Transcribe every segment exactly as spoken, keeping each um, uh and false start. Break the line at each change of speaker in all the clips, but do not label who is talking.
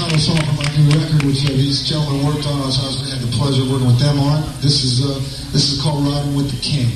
title song from my new record, which uh, these gentlemen worked on. I was, I was had the pleasure of working with them on. This is uh, this is called "Riding with the King."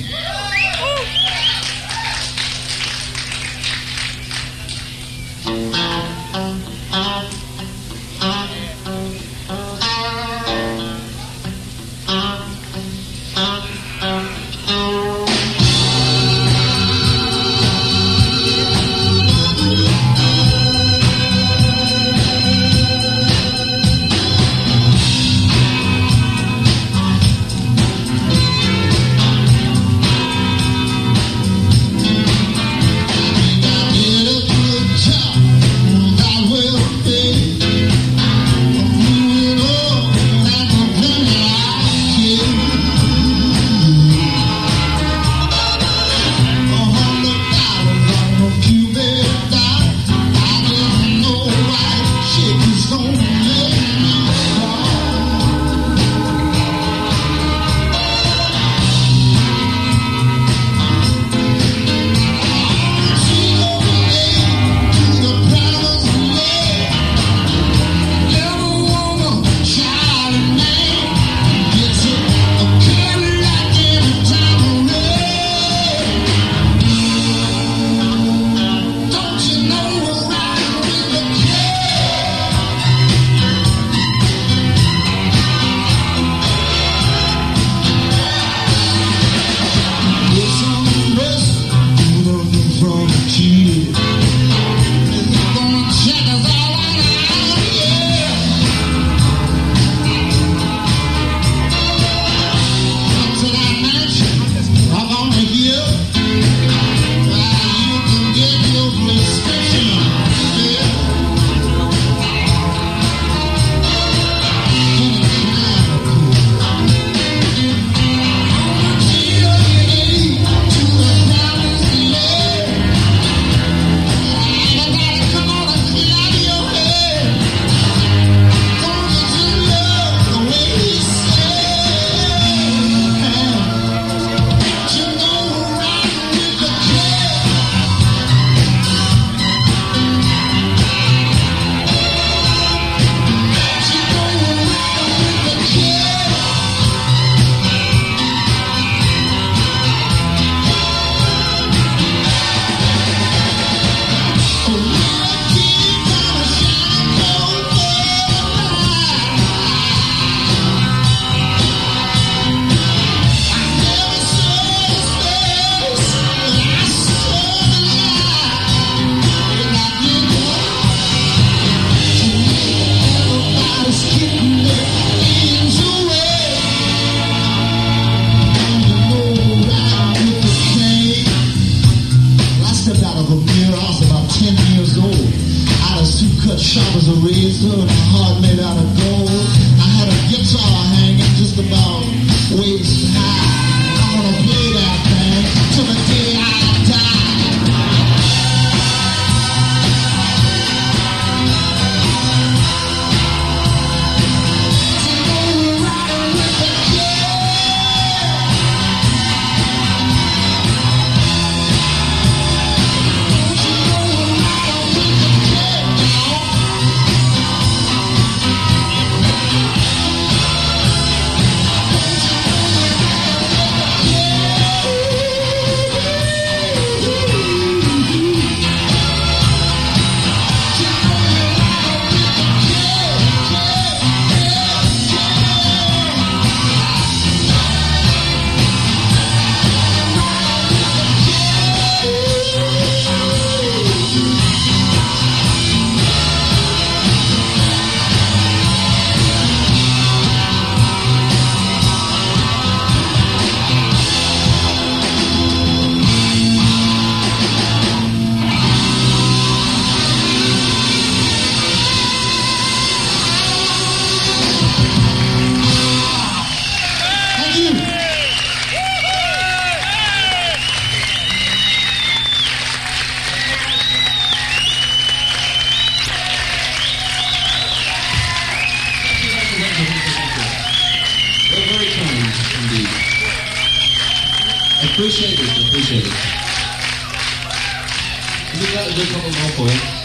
Sharp as a razor and a heart made out of gold. I had a guitar hanging just about waist high. I'm gonna play that thing till the day I die.
Appreciate it, appreciate it. Can we got a good couple more for you?